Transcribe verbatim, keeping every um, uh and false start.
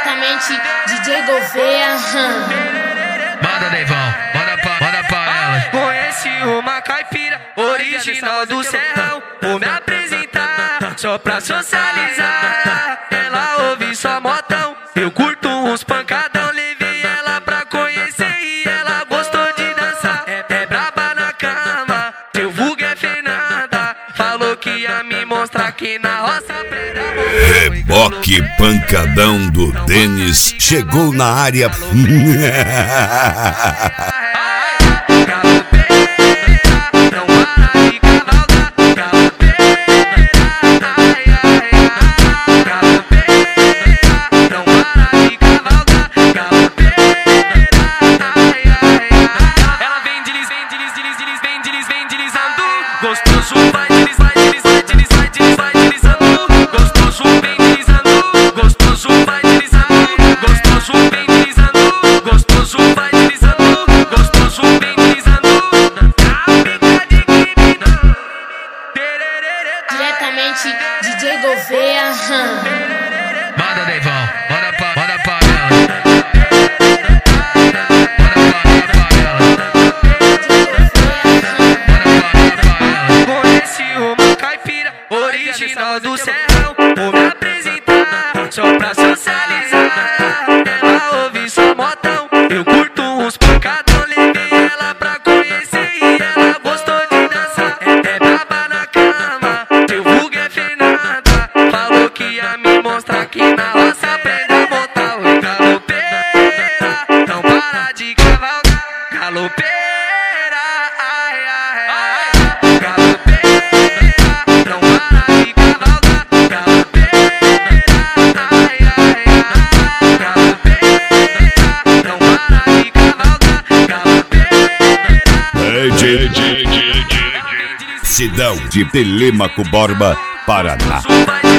Diretamente D J Gouveia. Manda, Neivão, manda pra, manda pra ela. Conheci uma caipira original do Serrão. Vou me apresentar só pra socializar. Ela ouve só motão, eu curto uns pancadão. Levei ela pra conhecer e ela gostou de dançar. É, é braba na cama, seu vulgo é Fernanda. Falou que ia me mostrar que na roça preta. Reboque pancadão do Denis chegou na área. Gostoso vai deles, vai deles, vai deles, vai deles, vai deslizando. Gostoso vem deslizando, gostoso vai deslizando. Gostoso vem deslizando, gostoso vai deslizando. Gostoso vem deslizando. Amiga de criminoso. Diretamente D J Gouveia. Manda, Neivão, manda pra, manda pra ela. Original do Serrão, vou me apresentar só pra socializar. Ela ouve só motão, eu curto uns pancadão. Levei ela pra conhecer e ela gostou de dançar. É, é braba na cama, seu vulgo é Fernanda. Falou que ia me mostrar que na roça aprende a montar o galopeira. Não para de cavalgar, galopeira. Ai, ai, ai, galopeira. Não para de cavalgar, galopeira. Ai, ai, ai, galopeira. Não para de cavalgar, galopeira. D J Sidão de Telêmaco Borba, Paraná.